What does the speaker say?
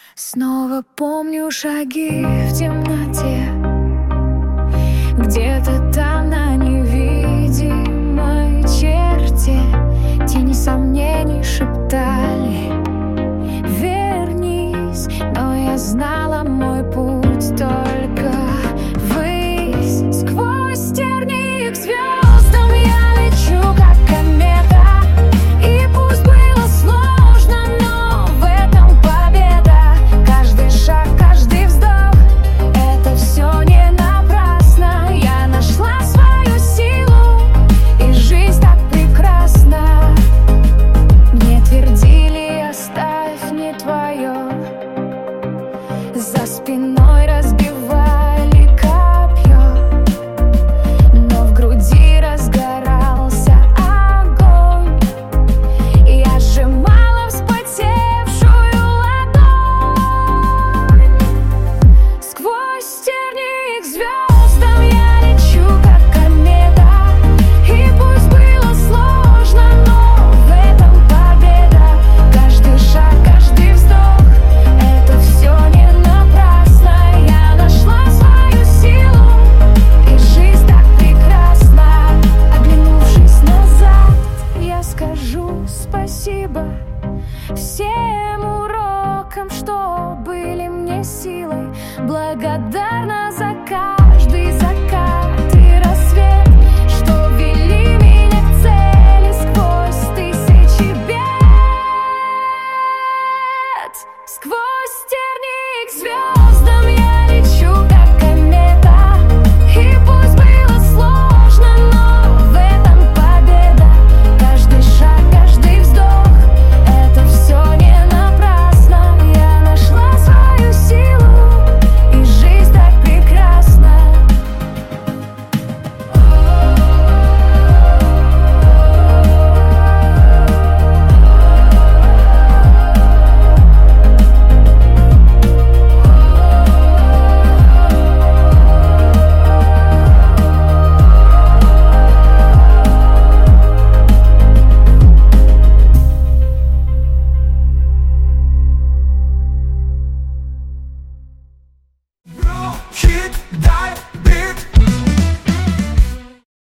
Снова помню шаги в темноте, где-то там на невидимой черте тени сомнений шептали: вернись, но я знала, мой путь только ввысь. Сквозь тернии к звездам я лечу, как комета, и пусть было сложно, но в этом победа. Каждый шаг, каждый вздох — это все не напрасно. Я нашла свою силу, и жизнь так прекрасна. Мне твердили: оставь, не твое. За спиной разбивали копье, но в груди разгорался огонь. Я сжимала вспотевшую ладонь. Сквозь тернии к звездам я лечу, как комета, и пусть было сложно, но в этом победа. Каждый шаг, каждый вздох — это все не напрасно. Я нашла свою силу, и жизнь так прекрасна. Оглянувшись назад, я скажу спасибо всем урокам, что были мне силой. Благодарна за каждый закат и рассвет, что вели меня к цели сквозь тысячи бед. Сквозь тернии к звездам